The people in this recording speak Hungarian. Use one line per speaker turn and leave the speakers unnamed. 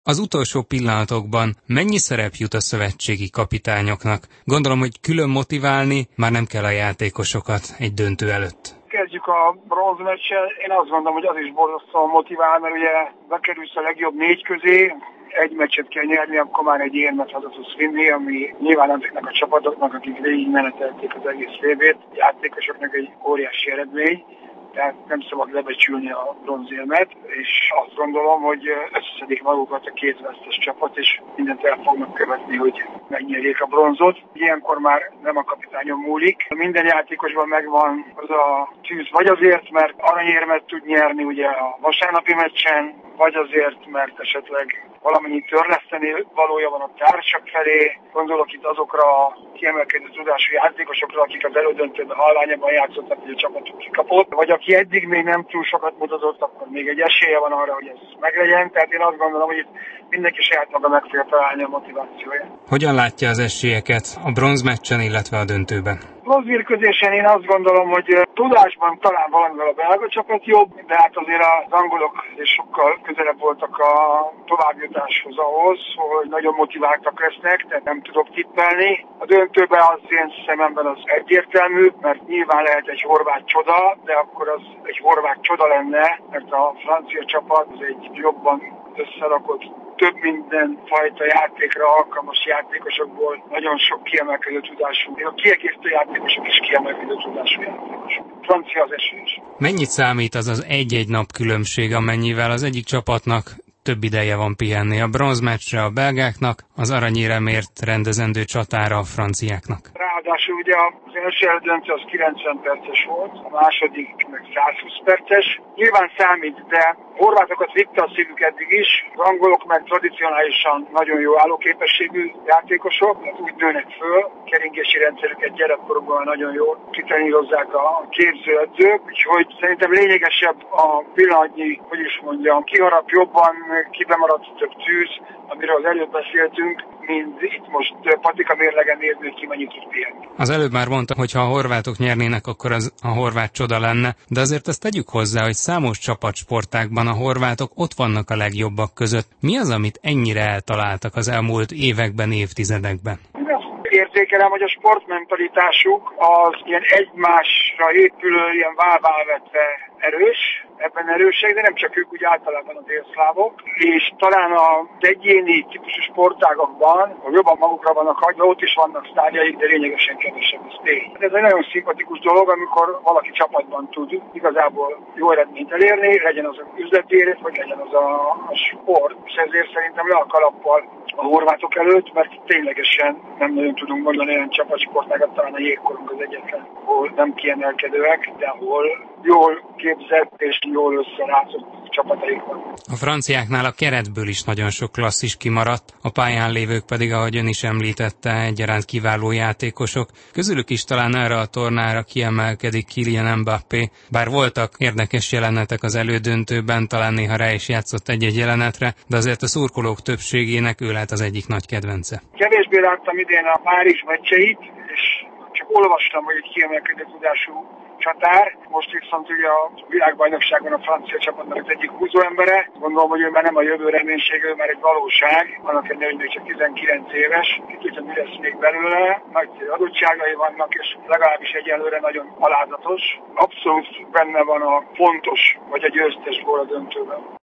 Az utolsó pillanatokban mennyi szerep jut a szövetségi kapitányoknak? Gondolom, hogy külön motiválni már nem kell a játékosokat egy döntő előtt.
Kezdjük a bronzmeccsel. Én azt gondolom, hogy az is borzasztóan motivál, mert ugye bekerülsz a legjobb 4 közé, egy meccset kell nyerni, akkor már egy érmet haza tudsz vinni, ami nyilván ezeknek a csapatoknak, akik végigmenetelték az egész VB-t, játékosoknak egy óriási eredmény. Tehát nem szabad lebecsülni a bronzérmet, és azt gondolom, hogy összeszedik magukat a 2 vesztes csapat, és mindent el fognak követni, hogy megnyerjék a bronzot. Ilyenkor már nem a kapitányon múlik. Minden játékosban megvan az a tűz, vagy azért, mert aranyérmet tud nyerni ugye a vasárnapi meccsen, vagy azért, mert esetleg valamennyi törleszteni valója van a társak felé. Gondolok itt azokra a kiemelkedő tudású játékosokra, akik az elődöntőben halványabban játszottak, hogy a csapatuk kikapott. Vagy aki eddig még nem túl sokat mutatott, akkor még egy esélye van arra, hogy ez meglegyen. Tehát én azt gondolom, hogy itt mindenki saját maga meg fogja találni a motivációját.
Hogyan látja az esélyeket a bronzmeccsen, illetve a döntőben?
Bronzmérkőzésen én azt gondolom, hogy tudásban talán valamivel a belga csapat jobb, de hát azért az angolok is sokkal közelebb voltak a továbbjutáshoz ahhoz, hogy nagyon motiváltak lesznek, tehát nem tudok tippelni. A döntőben az én szememben az egyértelmű, mert nyilván lehet egy horvát csoda, de akkor az egy horvát csoda lenne, mert a francia csapat az egy jobban összerakott, több minden fajta játékra alkalmas játékosokból nagyon sok kiemelkedő tudású, a kiegészítő játékosok is kiemelkedő tudású játékosok. Francia az esélyes.
Mennyit számít az az egy-egy nap különbség, amennyivel az egyik csapatnak több ideje van pihenni? A bronzmeccsre a belgáknak, az aranyéremért rendezendő csatára a franciáknak.
Ráadásul ugye az első eldöntő az 90 perces volt, a második meg 120 perces. Nyilván számít, de horvátokat vitte a szívük eddig is, az angolok meg tradicionálisan nagyon jó állóképességű játékosok, hát úgy nőnek föl, keringési rendszerüket gyerekkorukban nagyon jól kitrenírozzák a képzőedzők, úgyhogy szerintem lényegesebb a pillanatnyi, hogy is mondjam, kiharap jobban, kibemaradt több tűz, amiről az előbb beszéltünk, mint itt most patika mérlegen nézni, hogy ki mennyit tud pihenni.
Az előbb már mondta, hogy ha a horvátok nyernének, akkor az a horvát csoda lenne, de azért ezt tegyük hozzá, hogy számos csapatsportákban a horvátok ott vannak a legjobbak között. Mi az, amit ennyire eltaláltak az elmúlt években, évtizedekben?
Érzékelem, hogy a sportmentalitásuk az ilyen egymásra épülő, ilyen válvetve erős, ebben erősek, de nem csak ők, úgy általában a délszlávok, és talán az egyéni típusú sportágakban, hogy jobban magukra vannak hagyva, ott is vannak sztárjaik, de lényegesen kevesebb, ez tény. Ez egy nagyon szimpatikus dolog, amikor valaki csapatban tud igazából jó eredményt elérni, legyen az üzleti élet, vagy legyen az a sport, és ezért szerintem le a kalappal a horvátok előtt, mert ténylegesen nem nagyon tudunk mondani olyan csapatsportágat, talán a jégkorunk az egyetlen, ahol nem kiemelkedőek, de ahol jól képzett és jól összerázott csapataik van.
A franciáknál a keretből is nagyon sok klasszis kimaradt, a pályán lévők pedig, ahogy ön is említette, egyaránt kiváló játékosok. Közülük is talán erre a tornára kiemelkedik Kylian Mbappé, bár voltak érdekes jelenetek az elődöntőben, talán néha rá is játszott egy-egy jelenetre, de azért a szurkolók többségének ő lett az egyik nagy kedvence.
Kevésbé láttam idén a Párizs meccseit, és csak olvastam, hogy egy kiemelkedő tudású csatár. Most viszont ugye a világbajnokságban a francia csapatnak az egyik húzóembere. Gondolom, hogy ő már nem a jövő reménység, ő már egy valóság. Annak ellenére, hogy még csak 19 éves. Ki tudja, mi lesz még belőle. Nagy adottságai vannak, és legalábbis egyelőre nagyon alázatos. Abszolút benne van a fontos, vagy a győztes gól a döntőben.